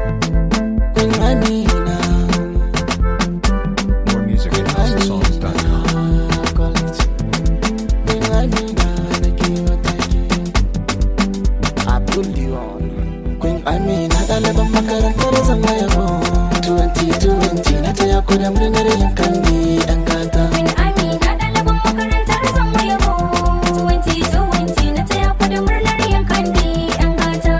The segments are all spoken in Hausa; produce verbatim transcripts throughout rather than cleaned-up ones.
Queen Amina. More music at house songs dot com. Queen Amina, Abdul Diwan. Queen Amina, ɗaliban makarantar zama yabo. twenty twenty na taya ku da murnar yin kandi ɗan gata. Queen Amina, ɗaliban makarantar zama yabo. twenty twenty na taya ku da murnar yin kandi ɗan gata.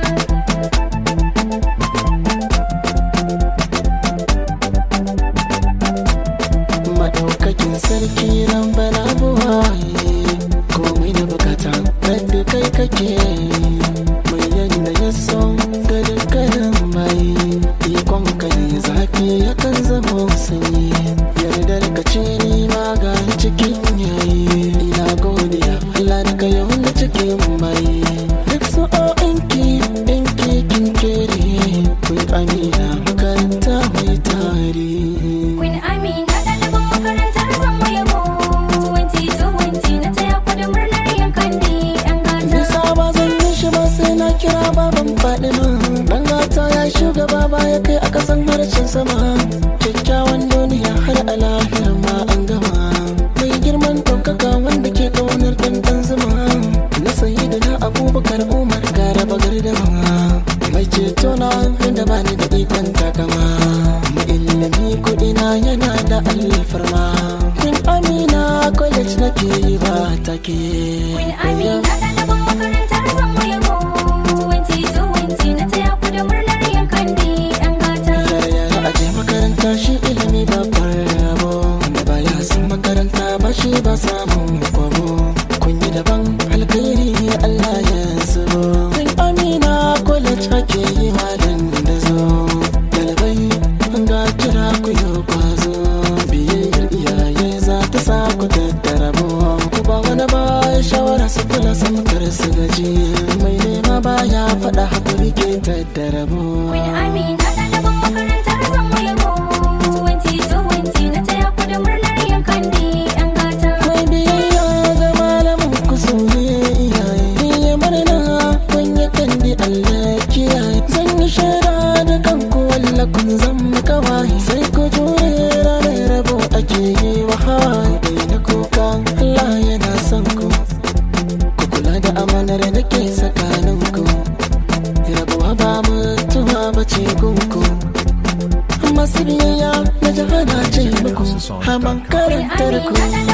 Maɗaukakin sarki ran bana buwaye, komai da bukata rabbi kai kake. Mai yanda ya so ga dukkanin bayi, ikon ka ne zafi yakan zama sanyi. Yardar ka ce ni ma ga cikin yayi, ina godiya Allah da ka yau da cikin bayi. Duk sa'o'inki ɗinki kin kere, Queen Amina makaranta mai tari. Queen Amina, ɗaliban makarantar zama yabo. twenty twenty na taya ku da murnar yin kandi ɗan gata. Nisa ba zan yi shi ba sai na kira baban Fadima. Dan gata ya shugaba ba ya kai a kasan harshen sama. Kyakkyawan duniya har a lahira ma an gama. Mai girman ɗaukaka wanda ke ƙaunar ɗanɗan zuma. Na sayi da na Abubakar Umar gara bagar da ma. Mai ceto na wanda ba ni da ikon takama. Mai ilimi kuɗina yana da alfarma. Queen Amina college nake yi ba take. Queen Amina, ɗaliban makarantar zama yabo. twenty twenty na taya ku da murnar yin kandi ɗan gata. Yara aje makaranta shi ilimi babbar rabo. Wanda baya son makaranta ba shi ba samun kwabo. Kun yi daban alkhairi Allah ya zubo. Queen Amina college ake yi halin da zo. Dalibai an ga kira ku yau kwazo. Biyayyar iyaye za ta sa ku tattarabo. Ku ba wani ba shawara su kula sun kar su gaji. Mai nema baya faɗa hakuri ke tattarabo. Queen Amina, ɗaliban makarantar zama yabo. twenty twenty na taya ku da murnar yin kandi ɗan gata. Mai biyayya ga malamin ku su ne iyaye. Iye murna kun yi kandi Allah kiyaye. Zan yi shaida da kanku walla kun zama kawai. Sai ku jure ranar rabo ake yi wa hawaye. Ku daina kuka Allah yana son ku. Ku kula da amanar da ke tsakaninku. Rabuwa ba mutuwa ba ce gunku. Masu biyayya na jihana ce muku. Haman karantar ku.